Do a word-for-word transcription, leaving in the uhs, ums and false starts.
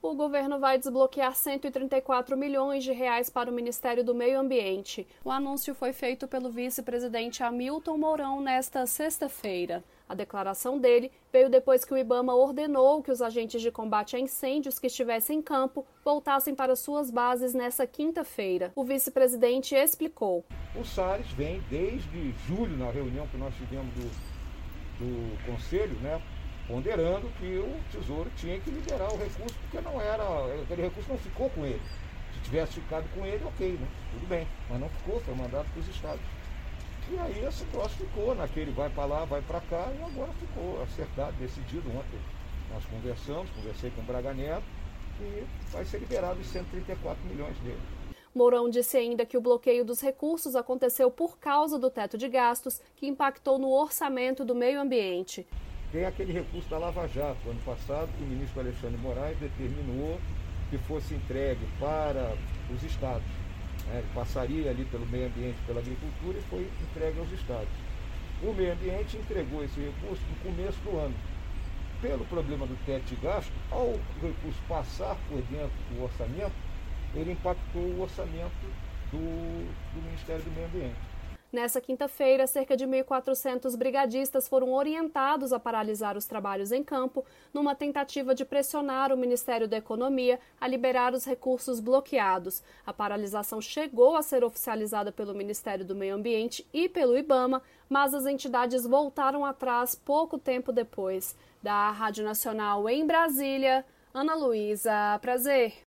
O governo vai desbloquear cento e trinta e quatro milhões de reais para o Ministério do Meio Ambiente. O anúncio foi feito pelo vice-presidente Hamilton Mourão nesta sexta-feira. A declaração dele veio depois que o IBAMA ordenou que os agentes de combate a incêndios que estivessem em campo voltassem para suas bases nesta quinta-feira. O vice-presidente explicou. O Salles vem desde julho, na reunião que nós tivemos do, do Conselho, né, ponderando que o Tesouro tinha que liberar o recurso, porque não era, aquele recurso não ficou com ele. Se tivesse ficado com ele, ok, né? Tudo bem, mas não ficou, foi mandado para os estados. E aí esse troço ficou naquele vai para lá, vai para cá, e agora ficou acertado, decidido ontem. Nós conversamos, conversei com o Braga Neto, e vai ser liberado os cento e trinta e quatro milhões dele. Mourão disse ainda que o bloqueio dos recursos aconteceu por causa do teto de gastos, que impactou no orçamento do meio ambiente. Tem aquele recurso da Lava Jato, ano passado, que o ministro Alexandre Moraes determinou que fosse entregue para os estados. Ele passaria ali pelo meio ambiente, pela agricultura e foi entregue aos estados. O meio ambiente entregou esse recurso no começo do ano. Pelo problema do teto de gasto, ao recurso passar por dentro do orçamento, ele impactou o orçamento do, do Ministério do Meio Ambiente. Nessa quinta-feira, cerca de mil e quatrocentos brigadistas foram orientados a paralisar os trabalhos em campo, numa tentativa de pressionar o Ministério da Economia a liberar os recursos bloqueados. A paralisação chegou a ser oficializada pelo Ministério do Meio Ambiente e pelo IBAMA, mas as entidades voltaram atrás pouco tempo depois. Da Rádio Nacional em Brasília, Ana Luísa Prazer.